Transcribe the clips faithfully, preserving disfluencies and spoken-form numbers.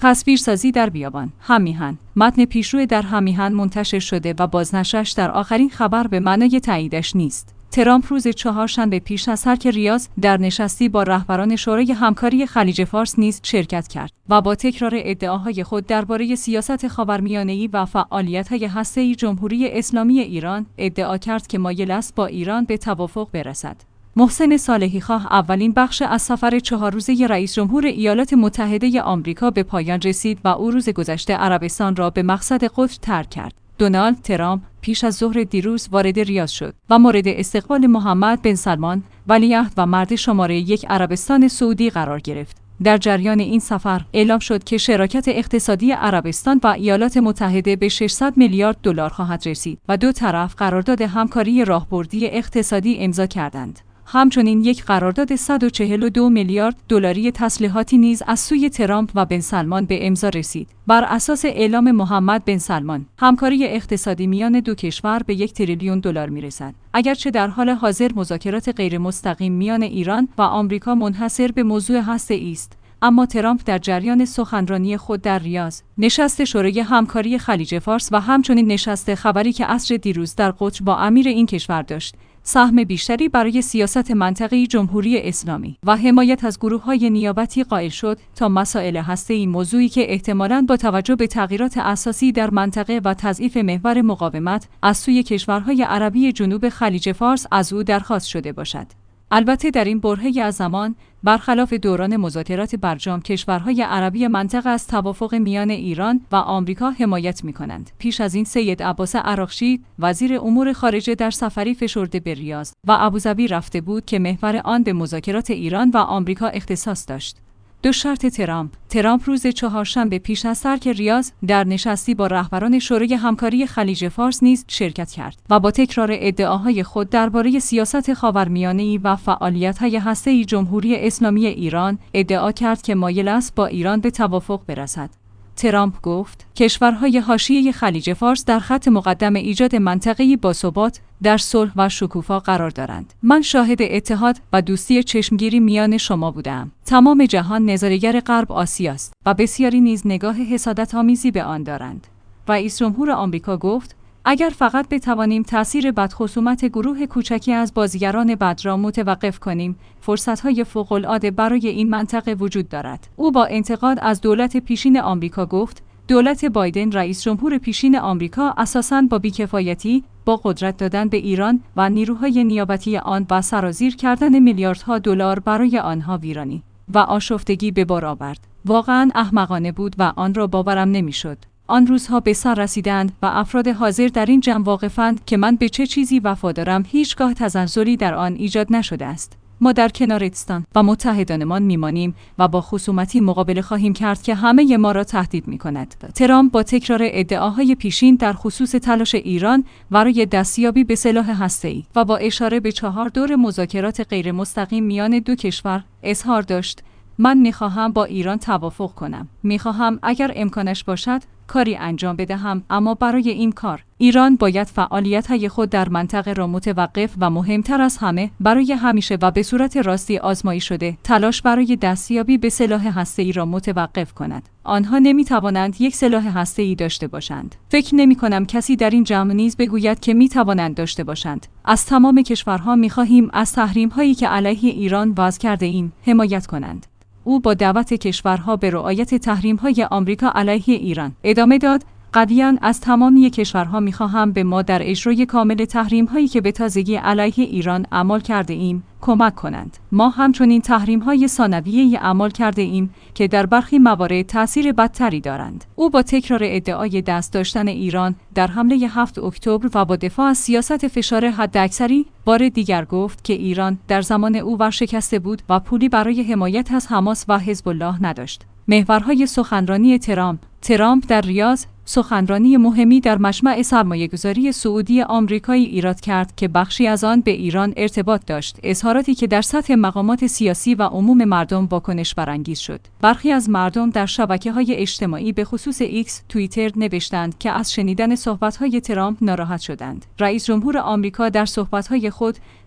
تصویرسازی در بیابان. هممیهن. متن پیشرو در هممیهن منتشر شده و بازنشرش در آخرین خبر به معنای تاییدش نیست. ترامپ روز چهارشنبه پیش از ترک ریاض در نشستی با رهبران شورای همکاری خلیج فارس نیز شرکت کرد و با تکرار ادعاهای خود درباره سیاست خاورمیانه‌ای و فعالیت‌های هسته‌ای جمهوری اسلامی ایران ادعا کرد که مایل است با ایران به توافق برسد. محسن صالحی‌خواه اولین بخش از سفر چهار روزه رئیس جمهور ایالات متحده آمریکا به پایان رسید و او روز گذشته عربستان را به مقصد قطر ترک کرد. دونالد ترامپ پیش از ظهر دیروز وارد ریاض شد و مورد استقبال محمد بن سلمان ولیعهد و مرد شماره یک عربستان سعودی قرار گرفت. در جریان این سفر اعلام شد که شراکت اقتصادی عربستان و ایالات متحده به ششصد میلیارد دلار خواهد رسید و دو طرف قرارداد همکاری راهبردی اقتصادی امضا کردند. همچنین یک قرارداد صد و چهل و دو میلیارد دلاری تسلیحاتی نیز از سوی ترامپ و بن سلمان به امضا رسید. بر اساس اعلام محمد بن سلمان، همکاری اقتصادی میان دو کشور به یک تریلیون دلار میرسد. اگرچه در حال حاضر مذاکرات غیر مستقیم میان ایران و آمریکا منحصر به موضوع هسته‌ای است، اما ترامپ در جریان سخنرانی خود در ریاض، نشست شورای همکاری خلیج فارس و همچنین نشست خبری که عصر دیروز در قطر با امیر این کشور داشت، سهم بیشتری برای سیاست منطقه‌ای جمهوری اسلامی و حمایت از گروه‌های نیابتی قائل شد تا مسائل هسته‌ای، موضوعی که احتمالاً با توجه به تغییرات اساسی در منطقه و تضعیف محور مقاومت از سوی کشورهای عربی جنوب خلیج فارس از او درخواست شده باشد. البته در این برهه از زمان، برخلاف دوران مذاکرات برجام، کشورهای عربی منطقه از توافق میان ایران و آمریکا حمایت می‌کنند. پیش از این سید عباس عراقچی وزیر امور خارجه در سفری فشرده به ریاض و ابوظبی رفته بود که محور آن به مذاکرات ایران و آمریکا اختصاص داشت. دو شرط ترامپ. ترامپ روز چهارشنبه پیش از ترک ریاض در نشستی با رهبران شورای همکاری خلیج فارس نیز شرکت کرد و با تکرار ادعاهای خود درباره سیاست خاورمیانه‌ای و فعالیت‌های هسته‌ای جمهوری اسلامی ایران ادعا کرد که مایل است با ایران به توافق برسد. ترامپ گفت کشورهای حاشیه خلیج فارس در خط مقدم ایجاد منطقه‌ای باثبات در صلح و شکوفا قرار دارند. من شاهد اتحاد و دوستی چشمگیری میان شما بودم. تمام جهان نظاره‌گر غرب آسیاست و بسیاری نیز نگاه حسادت‌آمیزی به آن دارند. رئیس جمهور آمریکا گفت اگر فقط بتوانیم تأثیر بدخصومت گروه کوچکی از بازیگران بد را متوقف کنیم، فرصت‌های فوق‌العاده برای این منطقه وجود دارد. او با انتقاد از دولت پیشین آمریکا گفت دولت بایدن رئیس جمهور پیشین آمریکا اساساً با بی‌کفایتی، با قدرت دادن به ایران و نیروهای نیابتی آن و سرازیر کردن میلیاردها دلار برای آنها ویرانی و آشفتگی به بار آورد. واقعاً احمقانه بود و آن را باورم نمی‌شد. آن روزها به سر رسیدند و افراد حاضر در این جمع واقفند که من به چه چیزی وفادارم هیچگاه تزلزلی در آن ایجاد نشده است. ما در کنارتان و متحدانمان میمانیم و با خصومتی مقابله خواهیم کرد که همه ما را تهدید می‌کند. ترامپ با تکرار ادعاهای پیشین در خصوص تلاش ایران برای دستیابی به سلاح هسته‌ای و با اشاره به چهار دور مذاکرات غیر مستقیم میان دو کشور اظهار داشت من می‌خواهم با ایران توافق کنم. می‌خواهم اگر امکانش باشد کاری انجام بدهم، اما برای این کار ایران باید فعالیت‌های خود در منطقه را متوقف و مهمتر از همه برای همیشه و به صورت راستی آزمایی شده تلاش برای دستیابی به سلاح هسته‌ای را متوقف کند. آنها نمی‌توانند یک سلاح هسته‌ای داشته باشند. فکر نمی‌کنم کسی در این جمع نیز بگوید که می‌توانند داشته باشند. از تمام کشورها می‌خواهیم از تحریم‌هایی که علیه ایران وضع کرده ایم حمایت کنند. او با دعوت کشورها به رعایت تحریم‌های آمریکا علیه ایران ادامه داد قطعاً از تمامی کشورها می‌خواهم به ما در اجرای کامل تحریم‌هایی که به تازگی علیه ایران اعمال کرده ایم کمک کنند. ما همچنین تحریم‌های ثانویه‌ای اعمال کرده ایم که در برخی موارد تأثیر بدتری دارند. او با تکرار ادعای دست داشتن ایران در حمله هفتم اکتبر و با دفاع از سیاست فشار حداکثری بار دیگر گفت که ایران در زمان او ورشکسته بود و پولی برای حمایت از حماس و حزب الله نداشت. محورهای سخنرانی ترامپ. ترامپ در ریاض سخنرانی مهمی در مجمع سرمایه‌گذاری سعودی آمریکایی ایراد کرد که بخشی از آن به ایران ارتباط داشت، اظهاراتی که در سطح مقامات سیاسی و عموم مردم واکنش برانگیز شد. برخی از مردم در شبکه‌های اجتماعی به خصوص ایکس توییتر نوشتند که از شنیدن صحبت‌های ترامپ ناراحت شدند. رئیس جمهور آمریکا در صحبت‌های خود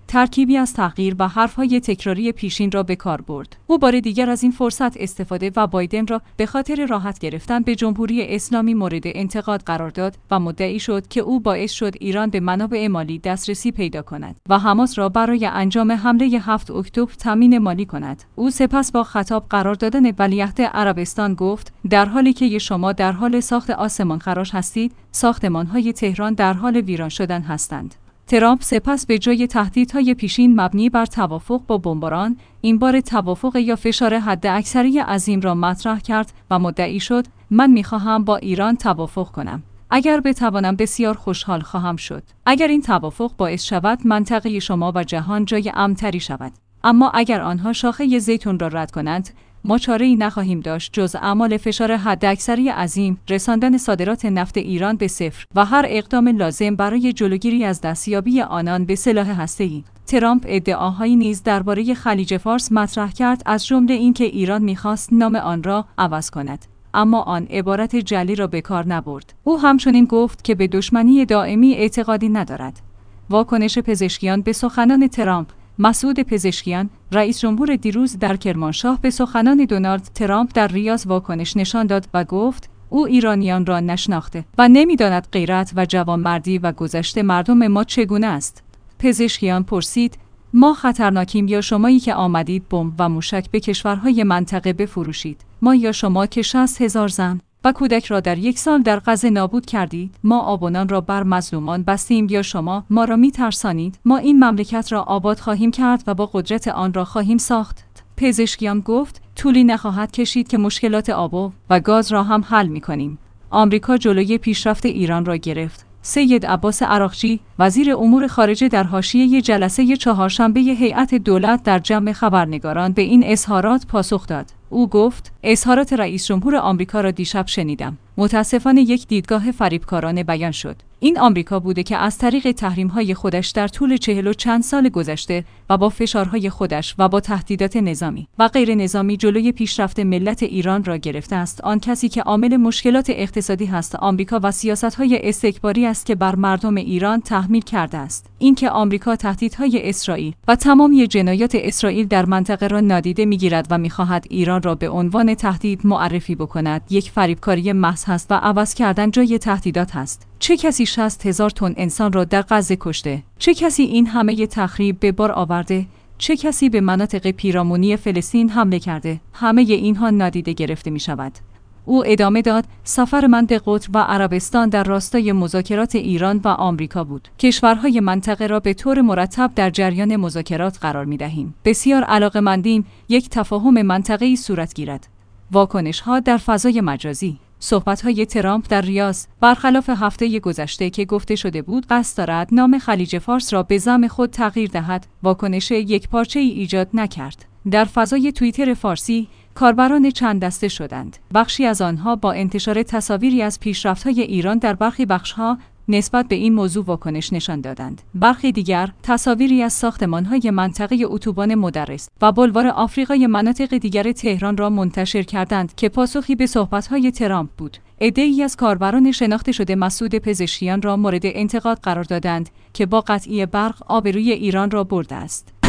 ترکیبی از تحقیر و حرفهای تکراری پیشین را به کار برد. او بار دیگر از این فرصت استفاده و بایدن را به خاطر راحت گرفتن به جمهوری اسلامی مورد انتقاد قرار داد و مدعی شد که او باعث شد ایران به منابع مالی دسترسی پیدا کند و حماس را برای انجام حمله هفت اکتبر تامین مالی کند. او سپس با خطاب قرار دادن ولیعهد عربستان گفت: در حالی که شما در حال ساخت آسمان خراش هستید، ساختمان‌های تهران در حال ویران شدن هستند. ترامپ سپس به جای تهدیدهای پیشین مبنی بر توافق با بمباران، این بار توافق یا فشار حداکثری عظیم را مطرح کرد و مدعی شد: من می‌خواهم با ایران توافق کنم. اگر بتوانم بسیار خوشحال خواهم شد. اگر این توافق باعث شود منطقه شما و جهان جای امن‌تری شود. اما اگر آنها شاخه زیتون را رد کنند، ما چاره‌ای نخواهیم داشت جز اعمال فشار حداکثری عظیم، رساندن صادرات نفت ایران به صفر و هر اقدام لازم برای جلوگیری از دستیابی آنان به سلاح هسته‌ای. ترامپ ادعاهایی نیز درباره خلیج فارس مطرح کرد، از جمله اینکه ایران می‌خواست نام آن را عوض کند. اما آن عبارت جعلی را به کار نبرد. او همچنین گفت که به دشمنی دائمی اعتقادی ندارد. واکنش پزشکیان به سخنان ترامپ. مسعود پزشکیان، رئیس جمهور دیروز در کرمانشاه، به سخنان دونالد ترامپ در ریاض واکنش نشان داد و گفت او ایرانیان را نشناخته و نمی‌داند غیرت و جوانمردی و گذشته مردم ما چگونه است. پزشکیان پرسید: ما خطرناکیم یا شمایی که آمدید بمب و موشک به کشورهای منطقه بفروشید؟ ما یا شما که شصت هزار زن و کودک را در یک سال در غزه نابود کردید؟ ما آبونان را بر مظلومان بستیم یا شما ما را می ترسانید؟ ما این مملکت را آباد خواهیم کرد و با قدرت آن را خواهیم ساخت. پزشکیان گفت: طولی نخواهد کشید که مشکلات آب و گاز را هم حل می کنیم. آمریکا جلوی پیشرفت ایران را گرفت. سید عباس عراقچی، وزیر امور خارجه، در حاشیه جلسه چهارشنبه هیئت دولت در جمع خبرنگاران به این اظهارات پاسخ داد. او گفت: اظهارات رئیس جمهور آمریکا را دیشب شنیدم. متاسفانه یک دیدگاه فریبکارانه بیان شد. این آمریکا بوده که از طریق تحریم‌های خودش در طول چهل و چند سال گذشته و با فشارهای خودش و با تهدیدات نظامی و غیر نظامی جلوی پیشرفت ملت ایران را گرفته است. آن کسی که عامل مشکلات اقتصادی هست آمریکا و سیاست‌های استکباری است که بر مردم ایران تحمیل کرده است. اینکه آمریکا تهدیدهای اسرائیل و تمامی جنایات اسرائیل در منطقه را نادیده می‌گیرد و می‌خواهد ایران را به عنوان تهدید معرفی بکند، یک فریبکاری محض هست و عوض کردن جای تهدیدات هست. چه کسی شصت هزار تن انسان را در غزه کشته؟ چه کسی این همه تخریب به بار آورده؟ چه کسی به مناطق پیرامونی فلسطین حمله کرده؟ همه اینها نادیده گرفته می شود. او ادامه داد: سفر من به قطر و عربستان در راستای مذاکرات ایران و آمریکا بود. کشورهای منطقه را به طور مرتب در جریان مذاکرات قرار می دهیم. بسیار علاقه‌مندیم یک تفاهم منطقه‌ای صورت گیرد. واکنش‌ها در فضای مجازی. صحبت‌های ترامپ در ریاض برخلاف هفته گذشته که گفته شده بود قصد دارد نام خلیج فارس را به زعم خود تغییر دهد، واکنش یکپارچه‌ای ایجاد نکرد. در فضای توییتر فارسی کاربران چند دسته شدند. بخشی از آنها با انتشار تصاویری از پیشرفت‌های ایران در برخی بخش‌ها نسبت به این موضوع واکنش نشان دادند. برخی دیگر تصاویری از ساختمان‌های منطقه اتوبان مدرس و بلوار آفریقای مناطق دیگر تهران را منتشر کردند که پاسخی به صحبت‌های ترامپ بود. عده‌ای از کاربران شناخته شده مسعود پزشکیان را مورد انتقاد قرار دادند که با قطعی برق آبروی ایران را برده است.